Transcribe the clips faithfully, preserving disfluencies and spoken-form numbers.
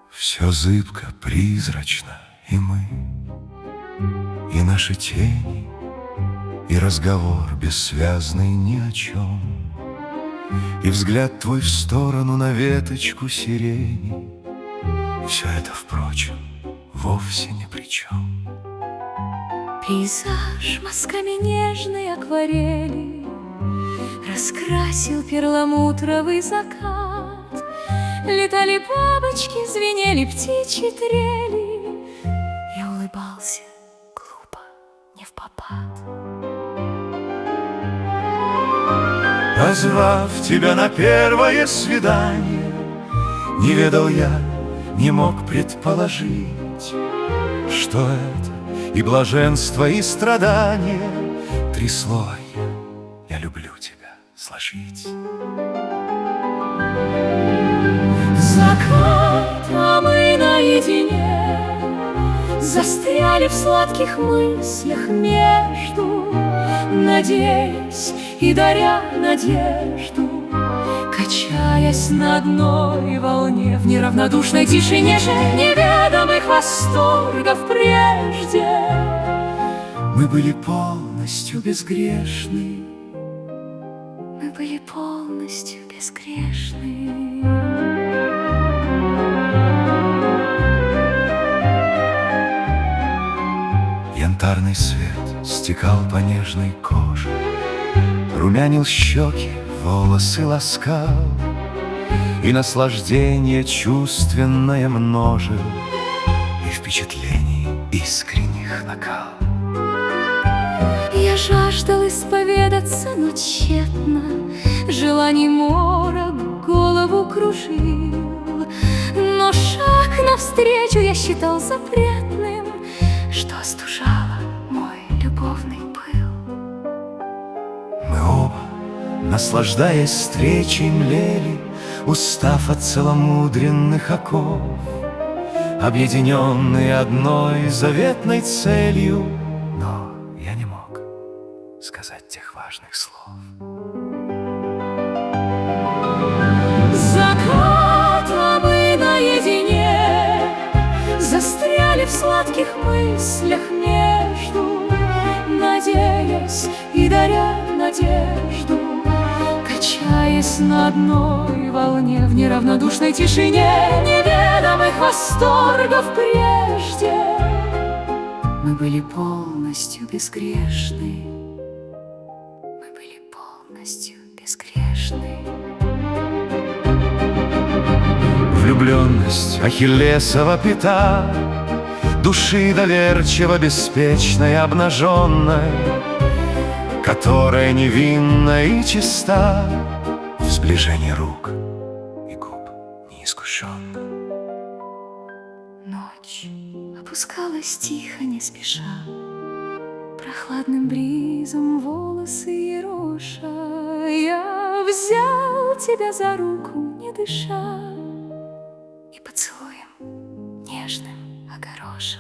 Все зыбко, призрачно, и мы, и наши тени, и разговор бессвязный ни о чем, и взгляд твой в сторону на веточку сирени. Все это, впрочем, вовсе ни при чем. Пейзаж мазками нежной акварели раскрасил перламутровый закат. Летали бабочки, звенели птичьи трели. Я улыбался глупо, не впопад. Позвав тебя на первое свидание, не ведал я, не мог предположить, что это и блаженство, и страдание. Три слова «Я люблю тебя» сложить. Закат, а мы наедине застряли в сладких мыслях между, надеясь и даря надежду, качаясь на одной волне в неравнодушной тишине же неведомых восторгов прежде. Мы были полностью безгрешны. Мы были полностью безгрешны. Янтарный свет стекал по нежной коже, румянил щеки, волосы ласкал, и наслаждение чувственное множил, и впечатлений искренних накал. Я жаждал исповедаться, но тщетно, желаний морок голову кружил. Но шаг навстречу я считал запретным, что остужало мой любовный пыл. Мы оба, наслаждаясь встречей, млели, устав от целомудренных оков, объединенные одной заветной целью. Но я не мог сказать тех важных слов. Закат, а мы наедине застряли в сладких мыслях между, надеясь и даря надежду, качаясь на одной волне в неравнодушной тишине неведомых восторгов прежде. Мы были полностью безгрешны. Мы были полностью безгрешны. Влюбленность Ахиллесова пята, души доверчиво беспечной, обнаженной, которая невинна и чиста в сближении рук и губ неискушенных. Ночь опускалась тихо, не спеша, прохладным бризом волосы ероша. Я взял тебя за руку, не дыша, и поцелуем нежным огорошил.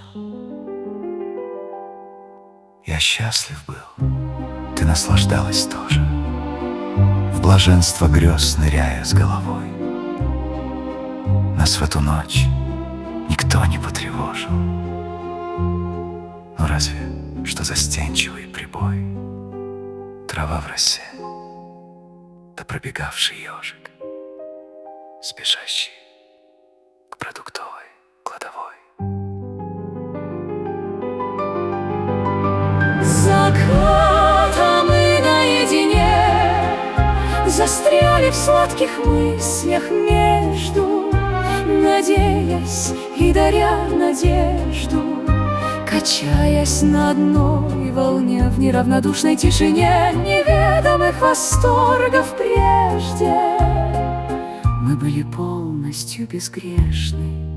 Я счастлив был, ты наслаждалась тоже, в блаженство грез ныряя с головой. Нас в эту ночь никто не потревожил. Ну разве что застенчивый прибой, трава в росе, да пробегавший ежик, спешащий к продуктовой кладовой. Закат, а мы наедине застряли в сладких мыслях между, надеясь и даря надежду, качаясь на одной волне в неравнодушной тишине неведомых восторгов прежде. Мы были полностью безгрешны.